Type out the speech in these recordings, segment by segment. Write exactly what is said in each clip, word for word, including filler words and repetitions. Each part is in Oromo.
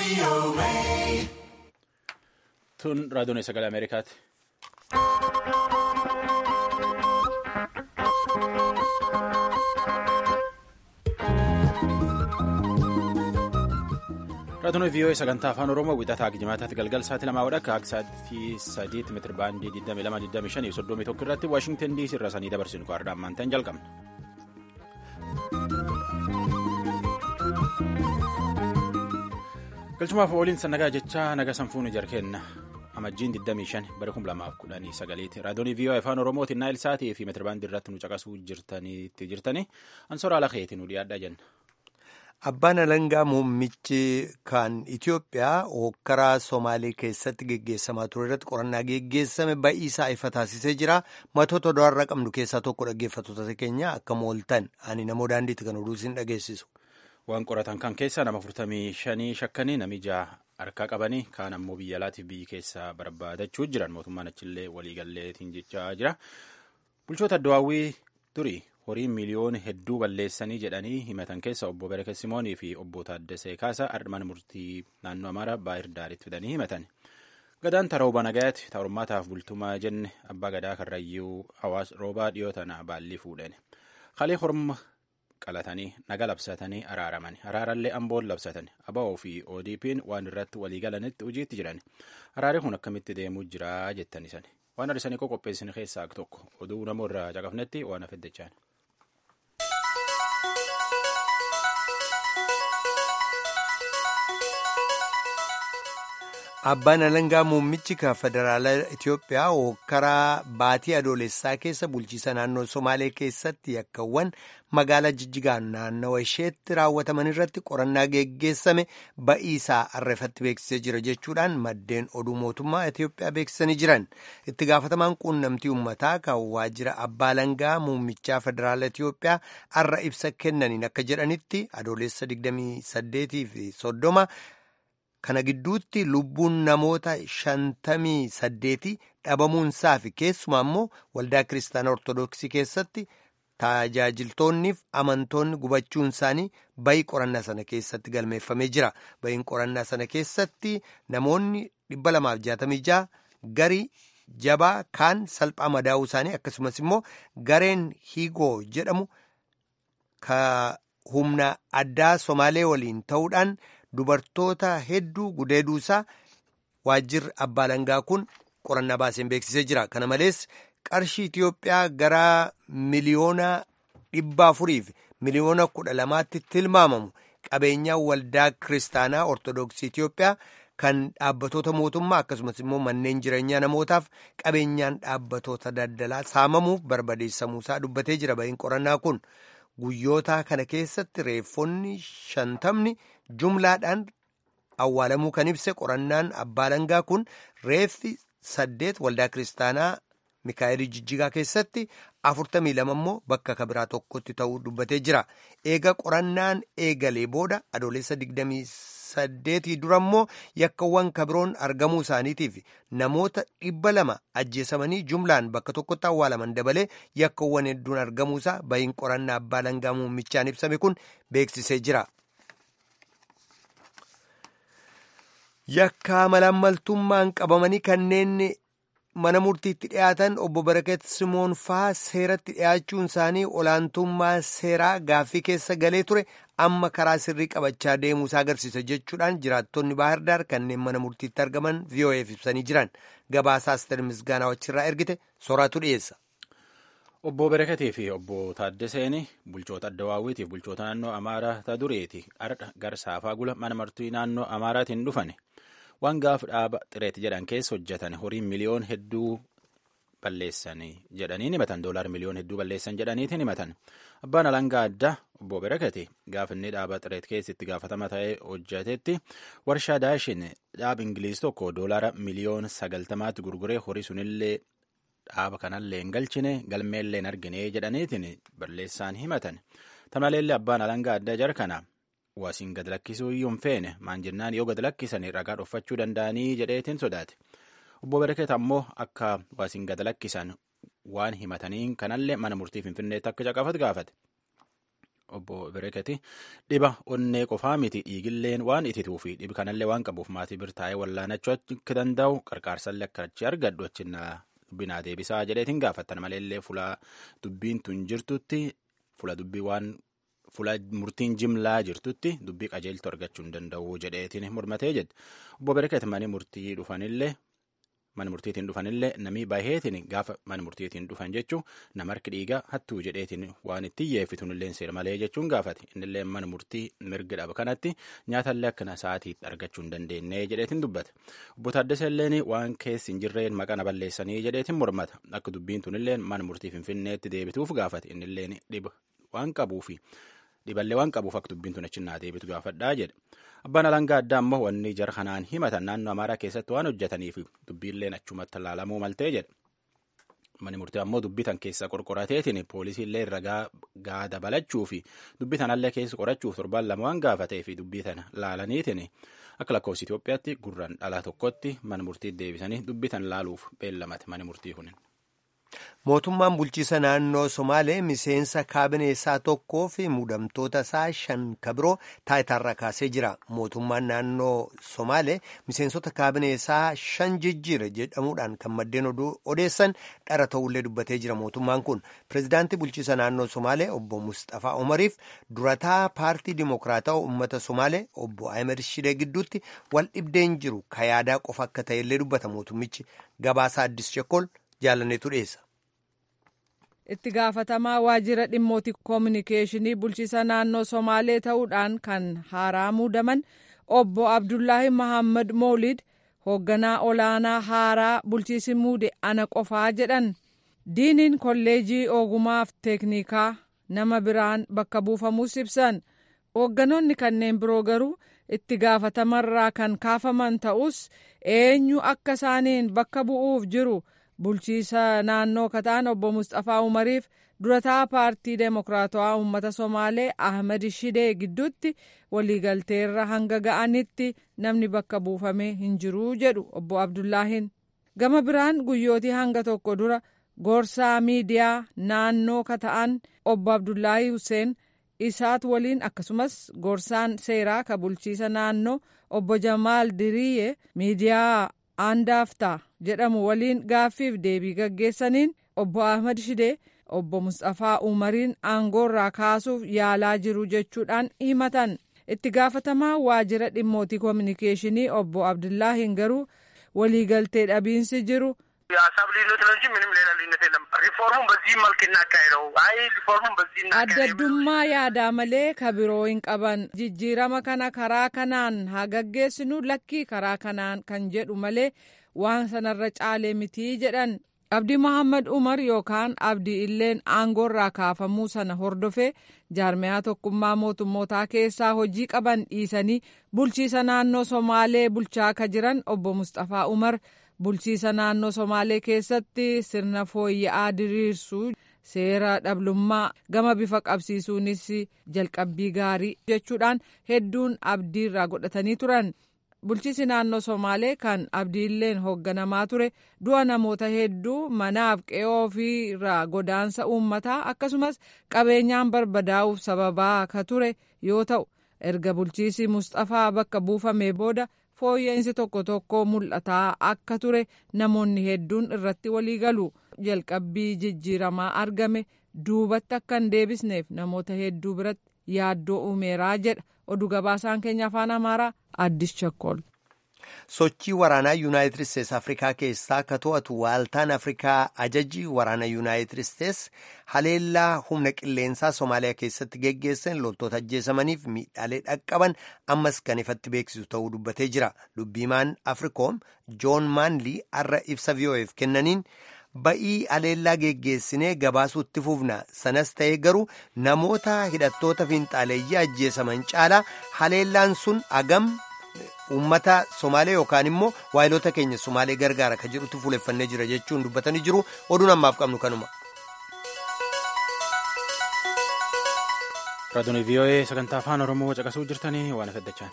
Tun raadiyoon sagalee Ameerikaati. Raadiyoon V O A sagantaa afaan Oromoo wixataa Jimaataatti galgal sa'aatii lamaa wadha akka sa'aatii sadiitti meetira baandii digdamii lama digdamii shanii fi soddomii tokko irratti Waashingtan D C irraa sanii dabarsinu kaardaan ammaantaan jalqabna. Galchumaaf ooliin sannagaa jechaa naga sanfuun jarkeenna amajjiin digdamii shan bara kuma lamaaf kudhanii sagaliiti. Raadiyoon V O A afaan Oromootiin naayil sa'aatii fi meetira baandii irratti nu caqasuu jirtaniitti jirtanii ansoora ala keetiin nu dhiyaadhaa jenna. Abbaan alangaa muummichi kan Itoophiyaa hokkaraa Somaalee keessatti geggeessamaa ture irratti qorannaa geggeessame ba'iisaa ifa taasisee jira. Matoota odaarraa qabnu keessaa tokko dhaggeeffattoota keenya akka mooltan ani namoo daandiitti kan oduu isin dhageessisu. Waan qoratan kan keessaa nama afurtamii shanii shakkanii namicha harkaa qabanii kaan ammoo biyya alaatiif biyyi keessaa barbaadachuu jiran mootummaan achillee waliigalleetiin jechaa jira. Bulchoota addawaawwii durii horiin miliyoona hedduu balleessanii jedhanii himatan keessa obbo Berekee Simoonii fi obbo Taaddasee Kaasaa mana murtii naannoo Amaaraa Baahir Daaritti fidanii himatan. Gadaan ta rooba nagayaatti ta ormaataaf bultumaa jenne abbaa gadaa karrayyuu hawaas roobaa dhiyoo tana baallii fuudhani. Kalee horma qalatanii naga labsatanii araaramani. Araarallee amboon labsatani. Aba'oo fi O D P'n waan irratti waliigalanitti hojiitti jiran. Araarri kun akkamitti deemuu jira jettani sani. Waan arsanii qopheessine keessaa tokko oduu namoota caqafnetti waan afeddechaan. Abbaan alangaa muummichi kan federaalaa Itoophiyaa hokkaraa baatii adoolessaa keessa bulchiisa naannoo Somaalee keessatti yakkawwan magaalaa Jijjigaan naannawa isheetti raawwataman irratti qorannaa geggeessame ba'iisaa arreeffatti beeksisee jira jechuudhaan maddeen oduu mootummaa Itoophiyaa beeksisanii jiran. Itti gaafatamaan quunnamtii uummataa kan waajjira abbaa alangaa muummichaa federaalaa Itoophiyaa har'a ibsa kennaniin akka jedhanitti adoolessa digdamii saddeetii fi soddoma. Kana gidduutti lubbuun namoota shantamii saddeetii dhabamuunsaa fi keessumaa immoo waldaa kiristaanaa ortodoksii keessatti tajaajiltoonniif amantoonni gubachuun isaanii bayii qorannaa sana keessatti galmeeffamee jira. Bayiin qorannaa sana keessatti namoonni dhibba lamaaf jaatamii jaha garii jabaa kaan salphaa madaa'uu isaanii akkasumas immoo gareen hiigoo jedhamu ka humna addaa Somaalee waliin ta'uudhaan. Dubartoota hedduu gudeeduusaa waajjirri abbaa alangaa kun qorannaa baaseen beeksisee jira. Kana malees qarshii Itoophiyaa gara miliyoona dhibba afuriif miliyoona kudha lamaatti tilmaamamu qabeenyaa waldaa kiristaanaa ortodoksii Itoophiyaa kan dhaabbatoota mootummaa akkasumas immoo manneen jireenyaa namootaaf qabeenyaan dhaabbatoota daldalaa saamamuuf barbadeessamuusaa dubbatee jira. Bahiin qorannaa kun guyyoota kana keessatti reeffonni shantamni. Jumlaadhaan awwaalamuu kan ibse qorannaan abbaa alangaa kun reeffi saddeet waldaa kiristaanaa Mikaa'elii Jijjigaa keessatti afurtamii lama immoo bakka kabiraa tokkotti ta'uu dubbatee jira. Eega qorannaan eegalee booda adoolessa digdamii saddeetii dura immoo yakkawwan kabiroon argamuu isaaniitiif namoota dhibba lama ajjeesamanii jumlaan bakka tokkotti awwaalaman dabalee yakkawwan hedduun argamuusaa bahiin qorannaa abbaa alangaa muummichaan ibsame kun beeksisee jira. Yakka malaammaltummaan qabamanii kanneen mana murtiitti dhiyaatan obbo Barakat Simoon faa seeratti dhiyaachuun isaanii olaantummaa seeraa gaaffii keessa galee ture amma karaa sirrii qabachaa deemuusaa agarsiisa jechuudhaan jiraattonni Baahir Daar kanneen mana murtiitti argaman V O A'f ibsanii jiran. Gabaasaa Asteer Misgaanaa achirraa ergite soraatu dhiyeessa. Obbo Berekatee fi obbo Taaddaseen bulchoota addawaawwiitiif bulchoota naannoo Amaaraa ta dureeti garsaafaa gula mana murtii naannoo Amaaraatiin dhufane. Waan gaaf dhaaba xireeti jedhan keessa hojjetan horiin miliyoon hedduu balleessanii jedhanii himatan doolaar miliyoon hedduu balleessan jedhaniitiin himatan. Abbaan alangaa addaa obbo Berekate gaaf inni dhaaba xireet keessa itti gaafatama ta'ee hojjetetti warshaa daashin dhaaba Ingiliiz tokko doolaara miliyoon sagaltamaatti gurguree horii sunillee dhaaba kanallee hin galchine galmeellee hin argine jedhaniitiin balleessaan himatan. Tamaleellee abbaan alangaa addaa jarkana. Waasiin gad lakkisuu iyyuu hin feene maan jennaan yoo gad lakkisanii ragaa dhoffachuu danda'anii jedheetiin sodaate. Obbo Berekeet ammoo akka waasiin gad lakkisan waan himataniin kanallee mana murtii Finfinneetti akka caqafatu gaafate. obbo Bereketi dhiba onnee qofaa miti dhiigilleen waan itituu fi dhibi kanallee waan qabuuf maatii birtaa'ee wallaanachuu akka danda'u qarqaarsallee akka achi argadhu achinnaa dubbinaa deebisaa jedheetiin gaafattan maleellee fuula dubbiin tun jirtutti fuula dubbii waan fuula murtiin jimlaa jirtutti dubbii qajeeltu argachuu hin danda'u jedheetiin mormatee jedhe obbo Bereketi mani murtii dhufanillee. Mana murtiitiin dhufanillee namni baay'eetiin gaafa mana murtiitiin dhufan jechuun nama harki dhiigaa hattuu jedheetiin waan itti yeeffituunillee seera malee jechuun gaafate innillee mana murtii mirga dhaba kanatti nyaatallee akkana sa'aatiitti argachuu hin dandeenye jedheetiin dubbate obbo Taaddasallee waan keessi hin jirreen maqana balleessanii jedheetiin mormata akka dubbiin tunillee mana murtii Finfinneetti deebituuf gaafate innillee dhiba waan qabuufi dhiballee waan qabuuf akka dubbiin tun achinnaa deebitu gaafadhaa jedhe. Abbaan alangaa addaa ammoo wanni jara kanaan himatan naannoo Amaaraa keessatti waan hojjetaniif dubbiilleen achumatti laalamuu maltee jedhe. Mani murtii ammoo dubbii tan keessa qorqorateetiin poolisiillee ragaa gaa dabalachuu fi dubbii tanallee keessa qorachuuf torbaan lama waan gaafatee fi dubbii tana laalaniitiin akka lakkoofsa Itoophiyaatti gurraan dhalaa tokkotti mana murtii deebisanii dubbii tan laaluuf beellamate mani murtii kunin. Mootummaan bulchiisa naannoo Somaalee miseensa kaabinee isaa tokkoo fi muudamtoota isaa shan kabiroo taayitaarra kaasee jira. Mootummaan naannoo Somaalee miseensota kaabinee isaa shan jijjiire jedhamuudhaan kan maddeen odeessan dhara ta'ullee dubbatee jira. Mootummaan kun pirezidaantii bulchiisa naannoo Somaalee obbo Mustafaa Umariif durataa paartii Dimokiraataa uummata Somaalee obbo Ahmed Shidee gidduutti wal dhibdeen jiru ka yaadaa qofa akka ta'ellee dubbata. Mootummichi gabaasaa Addis Chekkol jaalanneetu dhiyeessa. Itti gaafatamaa waajjira dhimmoota koominikeeshinii bulchiisa naannoo Somaalee ta'uudhaan kan haaraa muudaman obbo Abdullaahi Mahammad Moolid hoogganaa olaanaa haaraa bulchiisi muude ana qofaa jedhan. Diiniin kolleejii ogumaaf teeknikaa nama biraan bakka buufamuus ibsan. Hoogganoonni kanneen biroo garuu itti gaafatamarraa kan kaafaman ta'us eenyu akka isaaniin bakka bu'uuf jiru. Bulchiisa naannoo kataan obbo Mustafaa Umariif durataa paartii Demokiraatawaa uummata Somaalee Ahmed Shidee gidduutti waliigalteerra hanga ga'anitti namni bakka buufamee hin jiru jedhu obbo Abdullaahin. Gama biraan guyyootii hanga tokko dura gorsaa miidiyaa naannoo kata'an obbo Abdullaahi Hussein isaatu waliin akkasumas gorsaan seeraa ka bulchiisa naannoo obbo Jamaal Diriyyee miidiyaa Andaaftaa jedhamu waliin gaaffiif deebii gaggeessaniin obbo Ahmed Shidee obbo Mustafaa Umariin aangoorraa kaasuuf yaalaa jiru jechuudhaan himatan. Itti gaafatamaa waajjira dhimmoota koominikeeshinii obbo Abdullaahiin garuu waliigaltee dhabiinsi jiru. የሀሳብ ልዩነት ነው እንጂ ምንም ሌላ ልዩነት የለም። ሪፎርሙን በዚህ መልክ እናካሄደው። አይ ሪፎርሙን በዚህ እናካሄደው። አደዱማ ያዳ መሌ ከቢሮ ይንቀበን ጅጅረማ ከና ከራ ከናን ሀገጌስኑ ለኪ ከራ ከናን ከንጀዱ መሌ ዋን ሰነረ ጫሌ ሚቲ ጀደን abdi Muhammad Umar yookaan abdi illeen aangoorraa kaafamuu sana hordofee jaarmiyaa tokkummaa mootummootaa keessaa hojii qaban dhiisanii bulchiisa naannoo Somaalee bulchaa ka jiran obbo Mustafaa Umar bulchiisa naannoo Somaalee keessatti sirna fooyya'aa diriirsuu seera dhablummaa gama bifa qabsiisuunis jalqabbii gaarii jechuudhaan hedduun abdiirraa godhatanii turan. Bulchiisi naannoo Somaalee kan abdiilleen hoogganamaa ture du'a namoota hedduu manaaf qe'oo fi irraa godaansa uummataa akkasumas qabeenyaan barbadaa'uuf sababaa ka ture yoo ta'u erga bulchiisi Mustafaa bakka buufamee booda fooyya'insi tokko tokko mul'ataa akka ture namoonni hedduun irratti walii galu. Jalqabbii jijjiiramaa argame duubatti akka hin deebisneef namoota hedduu biratti yaaddoo uumeeraa jedha. Oduu gabaasaan keenya afaan Amaaraa Addis Chakkol. Sochii waraanaa Yuunaayitid Isteets Afrikaa keessaa ka to'atu waaltaan Afrikaa ajajii waraana Yuunaayitid Isteets haleellaa humna qilleensaa Somaaliyaa keessatti geggeessan loltoota ajjeesamaniif miidhaalee dhaqqaban ammas kan ifatti beeksisu ta'uu dubbatee jira. Dubbiimaan Afrikoom Joon Maanlii har'a ibsa V O F kennaniin ba'ii haleellaa geggeessinee gabaasuutti fufna sanas ta'ee garuu namoota hidhattoota fiinxaaleeyyii ajjeesaman caalaa haleellaan sun agam uummata Somaalee yookaan immoo waayilota keenya Somaalee gargaara ka jedhutti fuuleffannee jira jechuun dubbatanii jiru. Oduun ammaaf qabnu kanuma. Raadiyoo V O A sagantaa afaan Oromoo caqasuu jirtanii waan afaddachaan.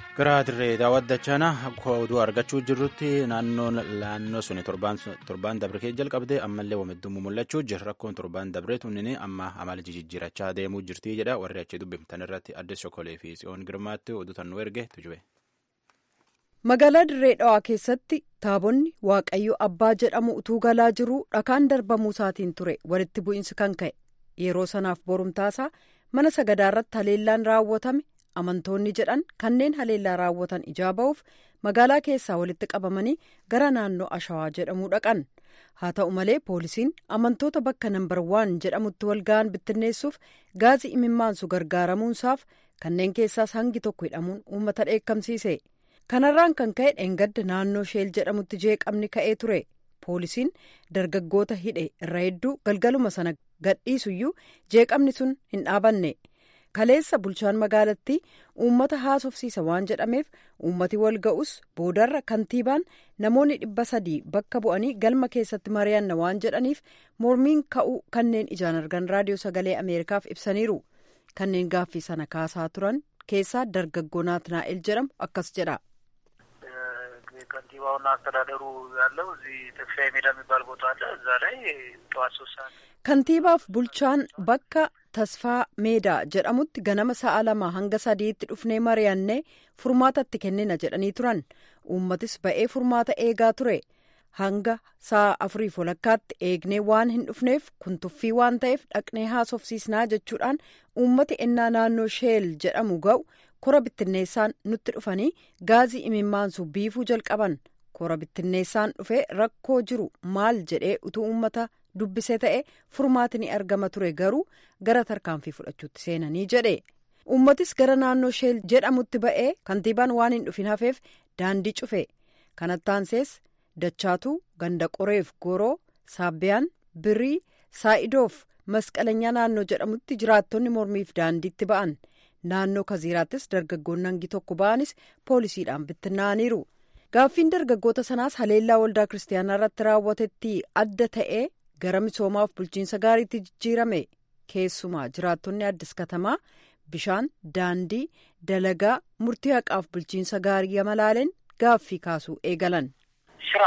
Gara dirree daawwaddachaan akka oduu argachuu jirrutti naannoon naannoo suni torbaan dabree jalqabde ammallee wamidduu mul'achuu jira. Rakkoon torbaan dabree tunnini amma amala jijjiirachaa deemuu jirti jedha warri achi dubbiftan irratti adde Shokolee fi Tsiyoon Girmaatti oduu tan nu erge tujube. Magaalaa Dirree Dhawaa keessatti taabonni Waaqayyo Abbaa jedhamu utuu galaa jiru dhakaan darbamuu isaatiin ture walitti bu'iinsi kan ka'e. Yeroo sanaaf borumtaasaa mana sagadaa irratti haleellaan raawwatame. Amantoonni jedhan kanneen haleellaa raawwatan ijaa ba'uuf magaalaa keessaa walitti qabamanii gara naannoo Ashawaa jedhamuu dhaqan. Haa ta'u malee poolisiin amantoota bakka nambar waan jedhamutti wal ga'an bittinneessuuf gaazii imimmaansu gargaaramuunsaaf kanneen keessaas hangi tokko hidhamuun uummata dheekkamsiise. Kanarraan kan ka'e dheengadda naannoo Sheel jedhamutti jeeqamni ka'ee ture. Poolisiin dargaggoota hidhe irra hedduu galgaluma sana gadhiisuyyuu jeeqamni sun hin dhaabanne. Kaleessa bulchaan magaalattii uummata haasofsiisa waan jedhameef uummati wal ga'us boodarra kantiibaan namoonni dhibba sadii bakka bu'anii galma keessatti mari'anna waan jedhaniif mormiin ka'uu kanneen ijaan argan raadiyoo sagalee Ameerikaaf ibsaniiru. Kanneen gaaffii sana kaasaa turan keessaa dargaggoo Naatnaa'el jedhamu akkas jedha. ከንቲባውና አስተዳደሩ ያለው እዚህ ተክሻይ ሜዳ የሚባል ቦታ አለ። እዛ ላይ ጠዋት ሶስት ሰዓት kantiibaaf bulchaan bakka tasfaa meedaa jedhamutti ganama sa'a lama hanga sadiitti dhufnee mari'annee furmaatatti kennina jedhanii turan. Uummatis ba'ee furmaata eegaa ture. Hanga sa'a afurii walakkaatti eegnee waan hin dhufneef kun tuffii waan ta'eef dhaqnee haasofsiisnaa jechuudhaan uummati ennaa naannoo Sheel jedhamu ga'u kora bittinneessaan nutti dhufanii gaazii imimmaansu biifuu jalqaban. Kora bittinneessaan dhufee rakkoo jiru maal jedhee utuu uummata dubbisee ta'e furmaati ni argama ture garuu gara tarkaanfii fudhachuutti seenanii jedhe. Uummatis gara naannoo Sheel jedhamutti ba'ee kantiibaan waan hin dhufin hafeef daandii cufe. Kanattaansees Dachaatuu, Ganda Qoreef Goroo, Saabbiyaan, Birii, Saa'idoof masqalanyaa naannoo jedhamutti jiraattonni mormiif daandiitti ba'an. Naannoo Kaziiraattis dargaggoonni hangi tokko ba'anis poolisiidhaan bittinnaa'aniiru. Gaaffiin dargaggoota sanaas haleellaa waldaa kiristaanaa irratti raawwatetti adda ta'ee gara misoomaaf bulchiinsa gaariitti jijjiirame. Keessumaa jiraattonni addis katamaa bishaan, daandii, dalagaa, murtii haqaaf bulchiinsa gaarii yamalaaleen gaaffii kaasuu eegalan. ስራ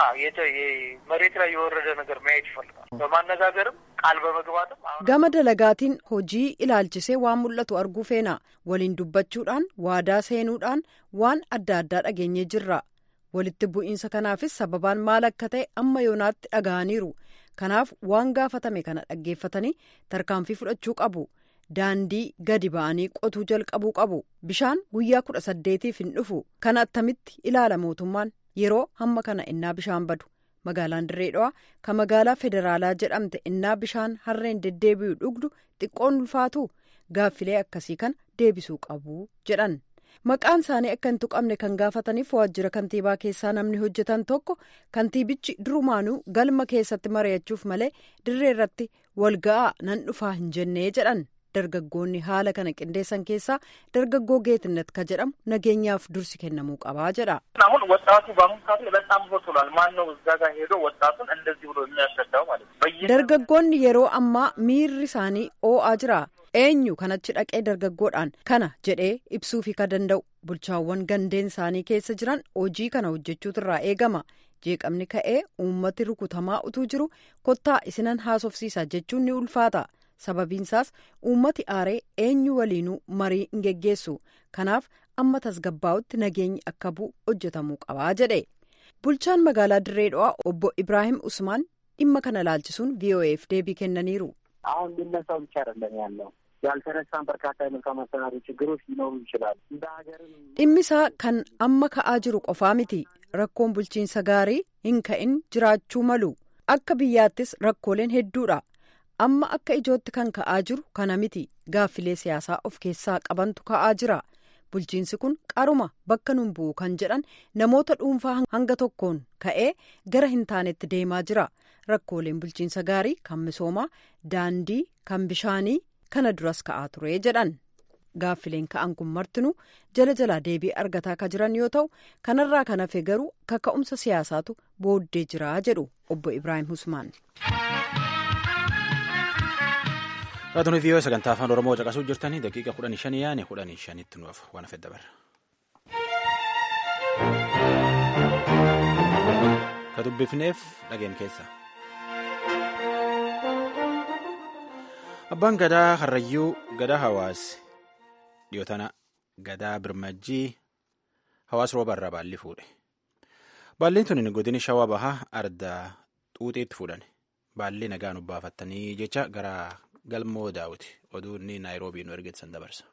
መሬት ላይ የወረደ ነገር ማየት ይፈልጋል። በማነጋገርም ቃል በመግባትም gama dalagaatiin hojii ilaalchisee waan mul'atu arguu feena. Waliin dubbachuudhaan waadaa seenuudhaan waan adda addaa dhageenyee jirra. Walitti bu'iinsa kanaafis sababaan maal akka ta'e amma yoonaatti dhaga'aniiru. Kanaaf waan gaafatame kana dhaggeeffatanii tarkaanfii fudhachuu qabu. Daandii gadi ba'anii qotuu jalqabuu qabu. Bishaan guyyaa kudha saddeetiif hin dhufu. Kana attamitti ilaala mootummaan? Yeroo hamma kana innaa bishaan badu. Magaalaan Dirree Dhawaa kan magaalaa federaalaa jedhamte innaa bishaan harreen deddeebi'u dhugdu xiqqoon ulfaatu gaaffilee akkasii kan deebisuu qabu jedhan. Maqaan isaanii akka hin tuqamne kan gaafataniif waajjira kantiibaa keessaa namni hojjetan tokko kantiibichi durumaanuu galma keessatti mari'achuuf malee dirree irratti walga'aa nan dhufaa hin jennee jedhan. Dargaggoonni haala kana qindeessan keessaa dargaggoo Geetnet ka jedhamu nageenyaaf dursi kennamuu qabaa jedha. አሁን ወጣቱ በአሁኑ ሰዓት በጣም ወጥቷል። ማን ነው እዛ ጋር ሄዶ ወጣቱን እንደዚህ ብሎ የሚያስረዳው ማለት ነው? Dargaggoonni yeroo ammaa miirri isaanii oo'aa jira. Eenyu kanachi dhaqee dargaggoodhaan kana jedhee ibsuufi ka danda'u. Bulchaawwan gandeen isaanii keessa jiran hojii kana hojjechuutu irraa eegama. Jeeqamni ka'ee uummati rukutamaa utuu jiru kottaa isinan haasofsiisa jechuun ni ulfaata. Sababiinsaas uummati aaree eenyu waliinuu marii hin geggeessu. Kanaaf amma tasgabbaa'utti nageenyi akka bu'u hojjetamuu qabaa jedhe. Bulchaan magaalaa Dirree Dhawaa obbo Ibraahim Usmaan dhimma kana laalchisuun V O Eef deebii kennaniiru. አሁን ሊነሳው ብቻ አይደለም ያለው ያልተነሳን በርካታ የመልካም አስተዳደር ችግሮች ሊኖሩ ይችላሉ። እንደ ሀገርም dhimmisaa kan amma ka'aa jiru qofaa miti. Rakkoon bulchiinsa gaarii hin ka'in jiraachuu malu. Akka biyyaattis rakkooleen hedduudha. Amma akka ijootti kan ka'aa jiru kana miti. Gaaffilee siyaasaa of keessaa qabantu ka'aa jira. Bulchiinsi kun qaruma bakka nun bu'u kan jedhan namoota dhuunfaa hanga tokkoon ka'ee gara hin taanetti deemaa jira. Rakkooleen bulchiinsa gaarii kan misoomaa, daandii, kan bishaanii kana duras ka'aa ture jedhan. Gaaffileen ka'an kun martinuu jala jalaa deebii argataa ka jiran yoo ta'u kanarraa kan hafe garuu kaka'umsa siyaasaatu booddee jira jedhu obbo Ibraahim Usmaan. Raadiyoo V O E sagantaa afaan Oromoo caqasuu jirtanii daqiiqa kudhanii shanii yaane kudhanii shanitti nuuf waan hafe dabarra. ka dubbifneef dhageen keessa. Abbaan gadaa Karrayyuu gadaa hawaasi dhiyootana gadaa birmajjii hawaas rooba irraa baalli fuudhe. Baalliin tun godini shawaa bahaa ardaa xuuxiitti fuudhan. Baalli nagaan ubbaafattanii jecha gara galmoo daawuti oduu inni naayiroobii nu ergeessan dabarsa.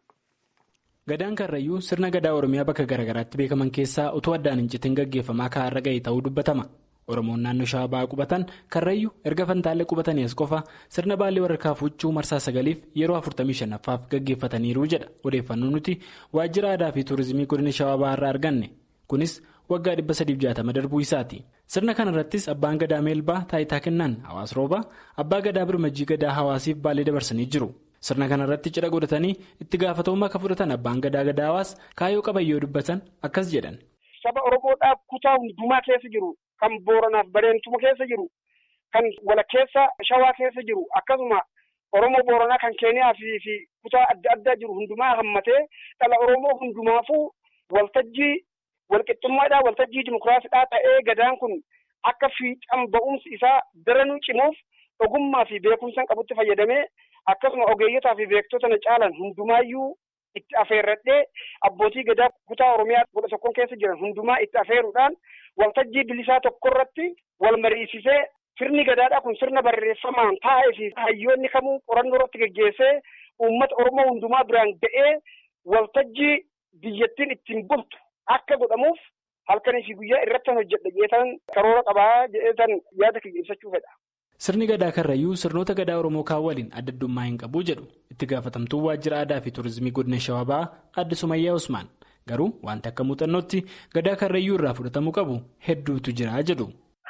Gadaan Karrayyuu sirna gadaa Oromiyaa bakka garaagaraatti beekaman keessaa utuu addaan hin citin gaggeeffamaa kaarra ga'e ta'uu dubbatama. Oromoon naannoo shawaa bahaa qubatan Karrayyuu erga Fantaallee qubatanii as qofa sirna baallee warra fuudhuu marsaa sagaliif yeroo afurtamii shanaffaaf gaggeeffataniiru jedha odeeffannoo nuti waajjira aadaa fi tuurizimii godina shawaa bahaa irraa arganne. Kunis waggaa dhibba sadiif jaatama darbuu isaati. Sirna kanarrattis abbaan gadaa meelbaa taayitaa kennan hawaas roobaa abbaa gadaa birmajjii gadaa hawaasiif baallee dabarsanii jiru. Sirna kanarratti cidha godhatanii itti gaafatamummaa akka fudhatan abbaan gadaa gadaa hawaas kaayyoo qabayyoo dubbatan akkas jedhan. Saba Oromoodhaaf kutaa hundumaa keessa jiru kan Booranaaf Bareentuma keessa jiru kan walakkeessa Shawaa keessa jiru akkasuma Oromoo Booranaa kan Keeniyaa fi kutaa adda addaa jiru hundumaa hammatee dhala Oromoo hundumaafuu waltajjii walqixxummaadhaa waltajjii dimokiraasiidhaa ta'ee gadaan kun akka fiixan ba'umsi isaa daranuu cimuuf ogummaa fi beekumsa qabutti fayyadamee akkasuma ogeeyyotaa fi beektota na caalan hundumaayyuu itti afeerradhee abbootii gadaa kutaa Oromiyaa kudha tokkoon keessa jiran hundumaa itti afeeruudhaan waltajjii bilisaa tokkorratti wal mariisisee sirni gadaadhaa kun sirna barreeffamaan taa'ee fi hayyoonni kamuu qorannoo irratti geggeessee uummata Oromoo hundumaa biraan ga'ee waltajjii biyyattiin ittiin bultu akka godhamuuf halkanii fi guyyaa irratti hojjedha jeetan karoora qabaa jeetan yaada kiyya ibsachuu fedha. Sirni gadaa Karrayyuu sirnoota gadaa Oromoo kaan waliin adda addummaa hin qabu jedhu itti gaafatamtuu waajjira aadaa fi tuurizimii godina shawaa bahaa adde Sumayyaa Usmaan garuu wanta akka muuxannootti gadaa Karrayyuu irraa fudhatamuu qabu hedduutu jira jedhu.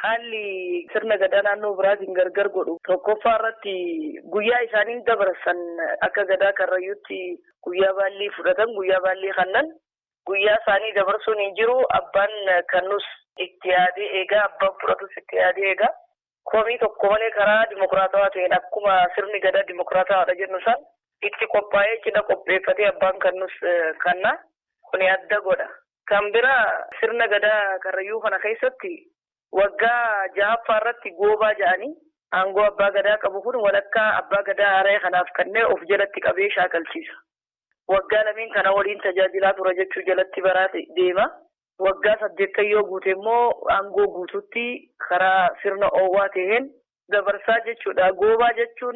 Haalli sirna gadaa naannoo biraatiin gargar godhu tokkoffaa irratti guyyaa isaaniin dabarsan akka gadaa Karrayyuutti guyyaa baallii fudhatan guyyaa baallii kannan guyyaa isaanii dabarsuun hin jiru abbaan kannus itti yaadee eegaa abbaan fudhatus itti yaadee eegaa. Komii tokko malee karaa dimokiraatawaa ta'een akkuma sirni gadaa dimokiraatawaadha jennu san itti qophaa'ee cidha qopheeffatee abbaan kannus kanna kuni adda godha. Kan bira sirna gadaa Karrayyuu kana keessatti waggaa jahaffaa irratti goobaa ja'anii aangoo abbaa gadaa qabu kun walakkaa abbaa gadaa haaree kanaaf kanneen of jalatti qabee shaakalchiisa. Waggaa lameen kana waliin tajaajilaa tura jechuu jalatti baraate deema. Waggaa saddeettan yoo guute immoo aangoo guututti karaa sirna oowwaa ta'een dabarsaa jechuudha. Goobaa jechuun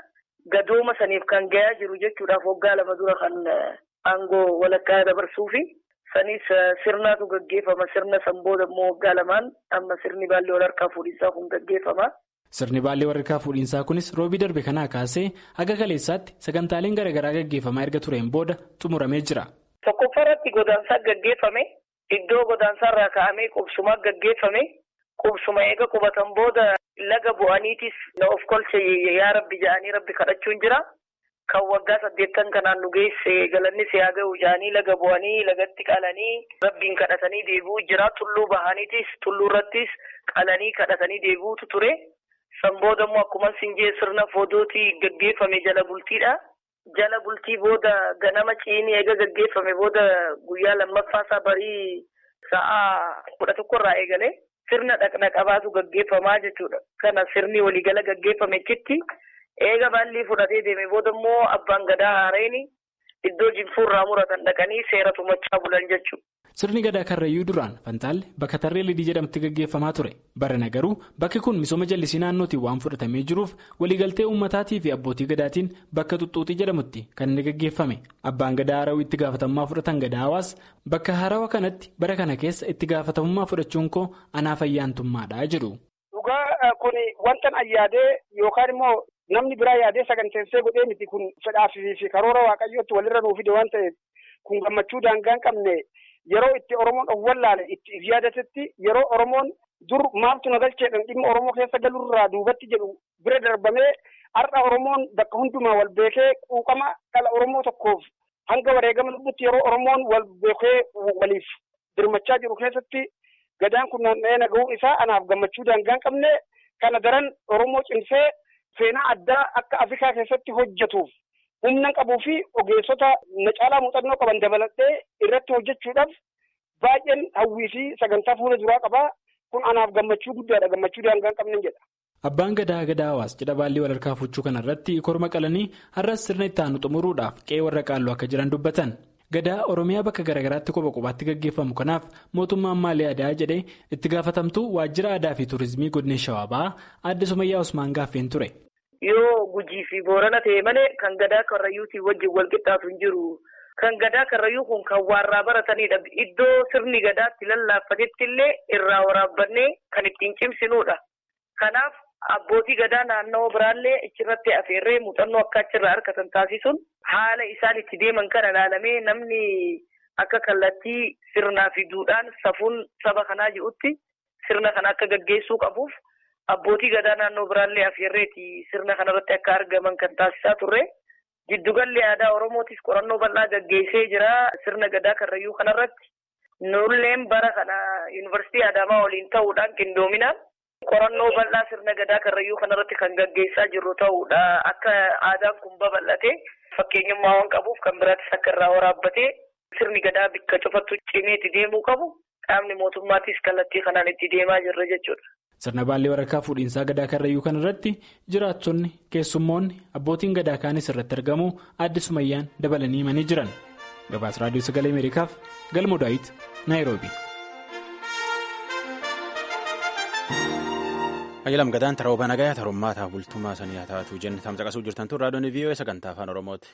gadooma saniif kan gayaa jiru jechuudhaaf waggaa lama dura kan aangoo walakkaa dabarsuu fi sanis sirnaatu gaggeeffama. Sirna san booda immoo waggaa lamaan amma sirni baallee wal harkaa fuudhinsaa kun gaggeeffama. Sirni baallee wal harkaa fuudhinsaa kunis roobii darbe kanaa kaasee haga kaleessaatti sagantaaleen garaagaraa gaggeeffamaa erga tureen booda xumuramee jira. Tokkoffaa irratti godaansaa gaggeeffame. Iddoo godaansaarraa ka'amee qubsumaa gaggeeffame qubsuma eega qubatan booda laga bu'aniitis na of kolche yaa rabbi ja'anii rabbi kadhachuun jira. Kan waggaa saddeettan kanaan nu geesse galanni siyaa ga'u ja'anii laga bu'anii lagatti qalanii rabbiin kadhatanii deebi'uu jira. Tulluu bahaniitis tulluu irrattis qalanii kadhatanii deebi'uutu ture. San booda immoo akkuma sinjee sirna foodootii gaggeeffame jala bultiidha. Jala bultii booda ganama ciinii eega gaggeeffame booda guyyaa lammaffaa isaa barii sa'a kudha tokko irraa eegalee sirna dhaqna qabaatu gaggeeffamaa jechuudha. Kana sirni waliigala gaggeeffame chitti eega baallii fudhatee deeme booda immoo abbaan gadaa haareeni iddoo jinfuu irraa muratan dhaqanii seera tumachaa bulan jechuudha. Sirni gadaa Karrayyuu duraan Fantaalle bakka Tarree Lidii jedhamti gaggeeffamaa ture. Barana garuu bakki kun misooma jallisii naannootiin waan fudhatamee jiruuf waliigaltee uummataatii fi abbootii gadaatiin bakka Xuxxuuxii jedhamutti kan inni gaggeeffame. Abbaan gadaa Harawii itti gaafatamummaa fudhatan gadaa hawaas bakka Harawa kanatti bara kana keessa itti gaafatamummaa fudhachuun koo anaaf ayyaantummaadha jedhu. Dhugaa kun wantan ayyaadee yookaan immoo namni biraa yaadee saganteessee godhee miti kun fedhaa fi karoora waaqayyootti walirra nuuf fide waan ta'eef kun gammachuu daangaa hin qabne. Yeroo itti Oromoon of wallaale itti yaadatetti yeroo Oromoon dur maaltu na galcheedhaan dhimma Oromoo keessa galurraa duubatti jedhu bira darbamee har'a Oromoon bakka hundumaa wal beekee quuqama dhala Oromoo tokkoof hanga wareegama lubbutti yeroo Oromoon wal beekee waliif dirmachaa jiru keessatti gadaan kun naanna'ee nagahuu isaa anaaf gammachuu daangaa hin qabne kana daran Oromoo cimsee seenaa addaa akka Afrikaa keessatti hojjetuuf. Humna qabuu fi ogeessota na caalaa muuxannoo qaban dabalatee irratti hojjechuudhaaf baay'een hawwii fi sagantaa fuula duraa qabaa. kun anaaf gammachuu guddaadha gammachuu daangaa hin qabne jedha. Abbaan gadaa gadaa hawaas cidha baallee walharkaa fuchuu kanarratti korma qalanii har'as sirna itti aanu xumuruudhaaf qe'ee warra qaalluu akka jiran dubbatan. Gadaa Oromiyaa bakka garaagaraatti kopha kophaatti gaggeeffamu kanaaf mootummaan maalii aadaa jedhee itti gaafatamtuu waajjira aadaa fi tuurizimii godina Shawaa Bahaa Aadde Sumayyaa Usmaan gaaffeen ture. Yoo Gujii fi Boorana ta'e malee kan gadaa Karrayyuutiin wajjin wal qixxaatu hin jiru. Kan gadaa Karrayyuu kun kan warraa baratanidha. Iddoo sirni gadaatti lallaaffatetti illee irraa waraabbannee kan ittiin cimsinuudha. Kanaaf abbootii gadaa naannoo biraallee achirratti afeerree muuxannoo akka achirraa harkatan taasisuun haala isaan itti deeman kana ilaalamee namni akka kallattii sirnaa fi duudhaan safuun saba kanaa ji'utti sirna kana akka gaggeessuu qabuuf abbootii gadaa naannoo biraallee afeerreeti sirna kanarratti akka argaman kan taasisaa turre. Giddugalli aadaa Oromootis qorannoo bal'aa gaggeessee jira sirna gadaa Karrayyuu kanarratti. Nulleen bara kana yuunivarsiitii Adaamaa waliin ta'uudhaan qindoominaan qorannoo bal'aa sirna gadaa Karrayyuu kanarratti kan gaggeessaa jirru ta'uudha. Akka aadaan kun babal'ate fakkeenyummaa waan qabuuf kan biraattis akka irraa waraabbatee sirni gadaa bakka cufattu cimee itti deemuu qabu qaamni mootummaattis kallattii kanaan itti deemaa jirra jechuudha. Sirna baallee waraqaa fuudhiinsaa gadaa Karrayyuu kanarratti jiraattonni keessummoonni abbootiin gadaa kaanis irratti argamu Aadde Sumayyaan dabalanii himanii jiran. Gabaasa Raadiyoo Sagalee Ameerikaaf Galmoo Daawit Naayiroobii. Ayyalam gadaan tarooba nagayaa tarummaataaf bultumaa sanii haa taatu jenne tamsaqasuu jirtan tun raadiyoon V O A sagantaa afaan Oromooti.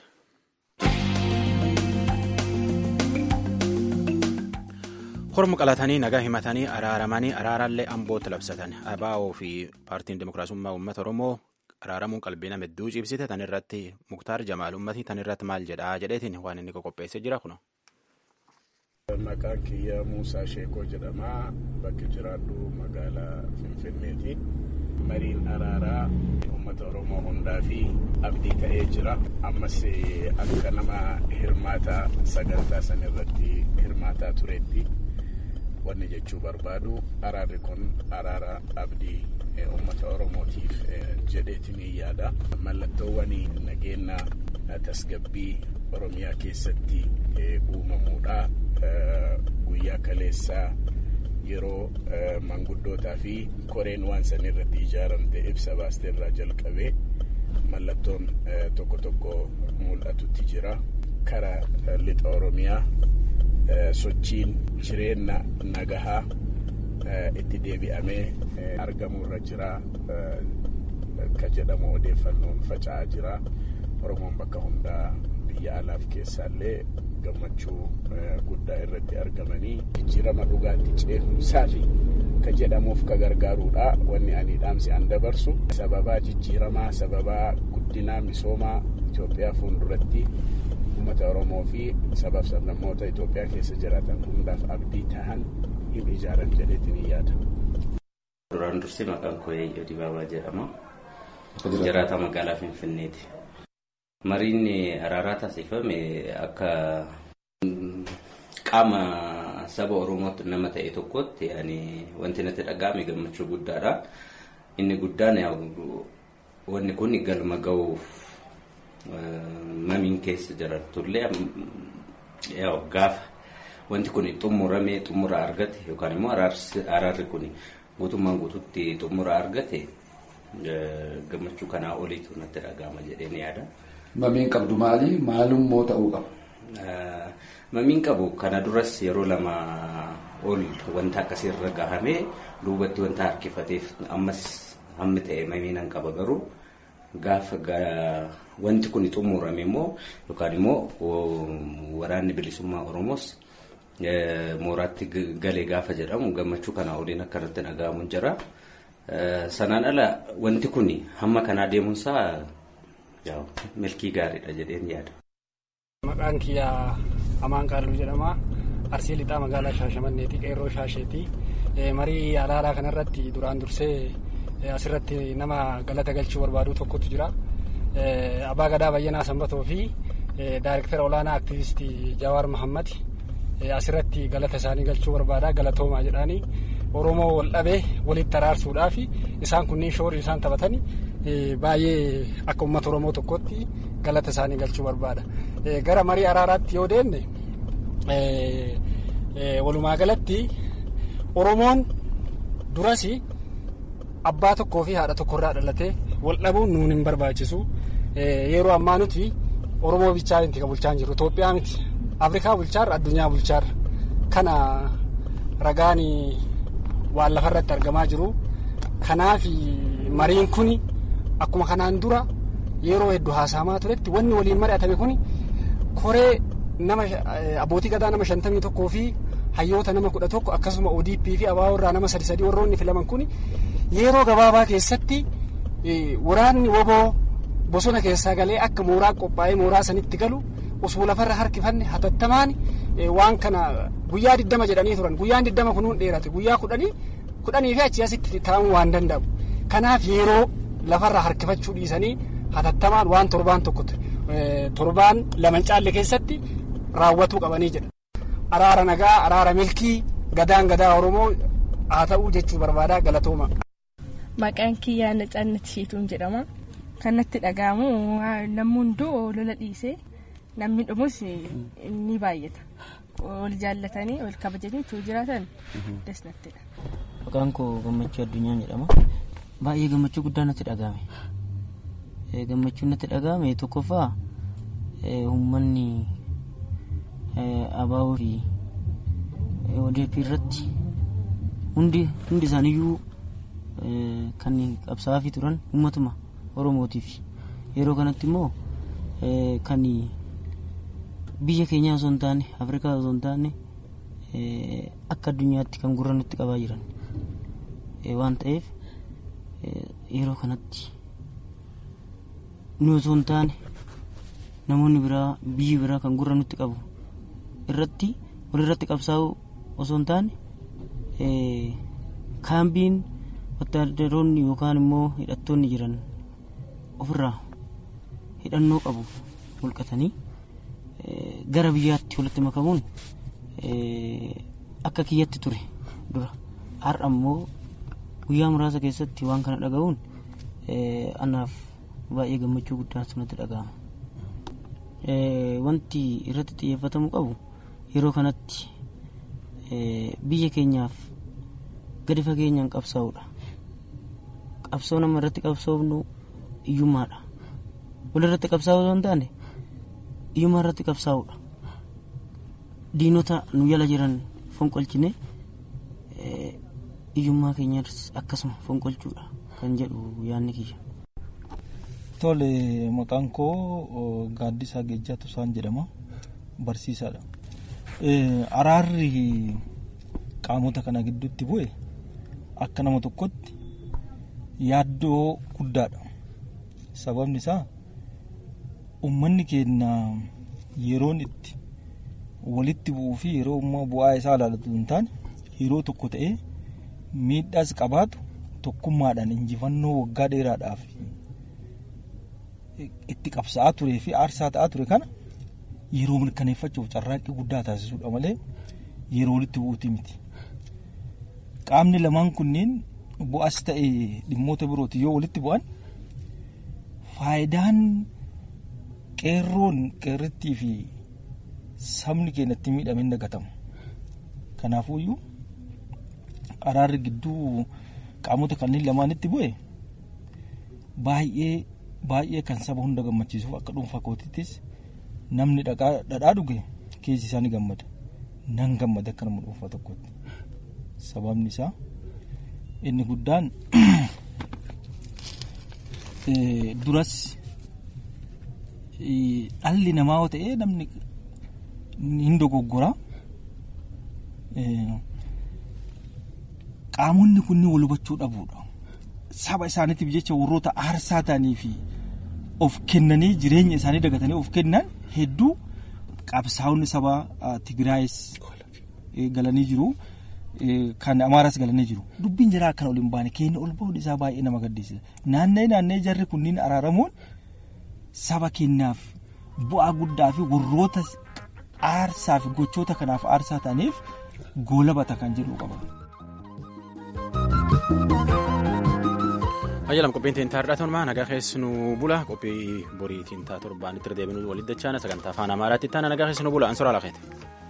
Hormu qalatanii nagaa himatanii araaramanii araaraallee ambootti labsatan abaa'oo fi paartiin dimokiraasummaa uummata Oromoo araaramuun qalbii nama hedduu cibsite tan irratti Muktaar Jamaal uummatii tan irratti maal jedhaa jedheetiin waan inni qopheessee jira kuno. Maqaan kiyya Muusaa Sheekoo jedhama bakki jiraadhu magaalaa Finfinneeti. Mariin araaraa uummata Oromoo hundaa fi abdii ta'ee jira. Ammas akka nama hirmaata sagantaa san irratti hirmaataa turetti. Wanni jechuu barbaadu araarri kun araara abdii uummata Oromootiif jedheetiin yaada. Mallattoowwan nageenya tasgabbii Oromiyaa keessatti uumamuudha. Guyyaa kaleessaa yeroo manguddootaa fi koreen waan san irratti ijaaramte ibsa baastee irraa jalqabee mallattoon tokko tokko mul'atutti jira. Karaa lixa Oromiyaa. Sochiin jireenya nagahaa itti deebi'amee argamuurra jira ka jedhamu odeeffannoon faca'aa jira. Oromoon bakka hundaa biyya alaaf keessaallee gammachuu guddaa irratti argamanii jijjiirama dhugaatti ceehumsaa fi ka jedhamuuf ka gargaaruudha. Wanni ani dhaamsi an dabarsu sababaa jijjiiramaa sababaa guddinaa misoomaa Itoophiyaa fuulduratti uummata Oromoo fi sabaaf sablammoota Itoophiyaa keessa jiraatan hundaaf abdii ta'an hin ijaaran jedheetiin yaada. Duraan dursee maqaan koo Eeyyoo Dibaabaa jedhama. Jiraata magaalaa Finfinneeti. Mariin araaraa taasifame akka qaama saba Oromootti nama ta'e tokkotti wanti natti dhaga'ame gammachuu guddaadha. Inni guddaan wanni kun galma ga'uuf mamiin keessa jiraatullee gaafa wanti kun xumuramee xumura argate yookaan immoo araarri kun guutummaan guututti xumura argate gammachuu kanaa oliitu natti dhaga'ama jedheen yaada. Mamiin qabdu maali? Maalummoo ta'uu qaba? Mamiin qabu kana duras yeroo lama ol wanta akkasiirra gahamee duubatti wanta harkifateef ammas hammi ta'e mamiin qaba garuu gaafa wanti kun xumurame immoo yookaan immoo waraanni bilisummaa Oromoos mooraatti galee gaafa jedhamu gammachuu kana oliin akkanatti dhaga'amu jira. Sanaan ala wanti kun hamma kanaa deemuunsaa milkii gaariidha jedheen yaada. Maqaan kiyyaa Amaan Qaalluu jedhama. Arsii lixaa magaalaa Shaashamanneeti qeerroo Shaasheeti. Marii alaalaa kanarratti duraan dursee asirratti nama galata galchuu barbaadu tokkotu jira. Abbaa Gadaa Bayyanaa Sanbatoo fi Daayirektara olaanaa aktivistii Jawaar Mahammad asirratti galata isaanii galchuu barbaada. Galatoomaa jedhanii Oromoo wal dhabee walitti araarsuudhaaf isaan kunniin shoora isaan taphatanii baay'ee akka uummata Oromoo tokkotti galata isaanii galchuu barbaada. Gara marii araaraatti yoo deemne walumaa galatti Oromoon duras abbaa tokkoo fi haadha tokkorraa dhalatee wal dhabuun nuun hin barbaachisu. Yeroo ammaa nuti Oromoo bichaa miti kan bulchaa jiru Itoophiyaa miti Afrikaa bulchaarra addunyaa bulchaarra kana ragaan waan lafarratti argamaa jiru. Kanaaf mariin kun akkuma kanaan dura yeroo hedduu haasamaa turetti wanni waliin mari'atame kun koree nama abbootii gadaa nama shantamii tokkoo fi hayyoota nama kudha tokko akkasuma O D P fi A B O irraa nama sadi sadii warroonni filaman kun yeroo gabaabaa keessatti waraanni woboo bosona keessaa galee akka mooraa qophaa'ee mooraa sanitti galu osoo lafarra harkifanne hatattamaan waan kana guyyaa digdama jedhanii turan guyyaan digdama kunuun dheerate guyyaa kudhanii kudhanii fi achii asitti taa'uu waan danda'u. Kanaaf yeroo lafarra harkifachuu dhiisanii hatattamaan waan torbaan tokko torbaan lama caalle keessatti raawwatuu qabanii jedha. Araara nagaa araara milkii gadaan gadaa Oromoo haa ta'uu jechuu barbaadaa galatooma. Maqaan kiyyaa Nacaannat Shiituun jedhama. Kanatti dhaga'amu namni hunduu lola dhiisee namni dhumus ni baay'ata. Wal jaallatanii wal kabajanii tu jiraatan desnattidha. Maqaan koo Gammachuu Addunyaa jedhama. Baay'ee gammachuu guddaa natti dhaga'ame. Gammachuun natti dhaga'ame tokkoffaa uummanni A B O fi O D P irratti hundi hundi isaaniiyyuu kan qabsaa'aa fi turan uummatuma Oromootiif yeroo kanatti immoo kan biyya keenya osoo hin taane Afrikaa osoo hin taane akka addunyaatti kan gurra nutti qabaa jiran waan ta'eef yeroo kanatti nu osoo hin taane namoonni biraa biyyi biraa kan gurra nutti qabu irratti walirratti qabsaa'u osoo hin taane kaambiin wattaaddaroonni yookaan immoo hidhattoonni jiran ofirraa hidhannoo qabu mulqatanii gara biyyaatti walitti makamuun akka kiyyatti ture dura har'a immoo guyyaa muraasa keessatti waan kana dhaga'uun anaaf baay'ee gammachuu guddaan natti dhaga'ama. Wanti irratti xiyyeeffatamu qabu yeroo kanatti biyya keenyaaf gadi fageenyaan qabsaa'uudha. Qabsoo nama irratti qabsoofnu iyyummaadha. Walirratti qabsaa'uu osoo hin taane iyyummaa irratti qabsaa'uudha. Diinota nu jala jiran fonqolchine iyyummaa keenyas akkasuma fonqolchuudha kan jedhu yaadni kiyya. Tole, maqaan koo Gaaddisaa Geejjaa Tusaan jedhama. Barsiisaadha. Araarri qaamota kana gidduutti bu'e akka nama tokkotti yaaddoo guddaadha. Sababni isaa uummanni keenya yeroon itti walitti bu'uu fi yeroo immoo bu'aa isaa ilaalatu hin taane yeroo tokko ta'ee miidhaas qabaatu tokkummaadhaan injifannoo waggaa dheeraadhaaf itti qabsaa'aa turee fi aarsaa ta'aa ture kana yeroo mirkaneeffachuuf carraaqqii guddaa taasisuudha malee yeroo walitti bu'uuti miti. Qaamni lamaan kunniin bu'as ta'e dhimmoota birooti yoo walitti bu'an faayidaan qeerroon qeerrittii fi sabni keenyatti miidhame hin dagatamu. Kanaafuyyuu araarri gidduu qaamota kanneen lamaanitti bu'e baay'ee baay'ee kan saba hunda gammachiisuuf akka dhuunfaa kootittis namni dhadhaa dhuge keessi isaanii gammada. Nan gammada akka nama dhuunfaa tokkotti. Sababni isaa inni guddaan duras dhalli namaa yoo ta'e namni hin dogoggora. Qaamonni kunniin wal hubachuu dhabuudha. Saba isaaniitiif jecha warroota aarsaa ta'anii fi of kennanii jireenya isaanii dagatanii of kennan hedduu qabsaa'onni saba Tigraayis galanii jiru. Kan Amaaras galanii jiru. Dubbiin jiraa akkana ol hin baane keenya ol bahuun isaa baay'ee nama gaddisiisa. Naannee naannee jarri kunniin araaramuun saba keenyaaf bu'aa guddaa fi warroota aarsaa fi gochoota kanaaf aarsaa ta'aniif goolabata kan jedhu qaba. Ayyalam qophiin tiin taardhatuun maa nagaa keessinu bula qophii boriitiin taa torbaan itti deebinu walitti dachaana sagantaa afaan Amaaraatti taana nagaa keessinu bula ansora laafeete.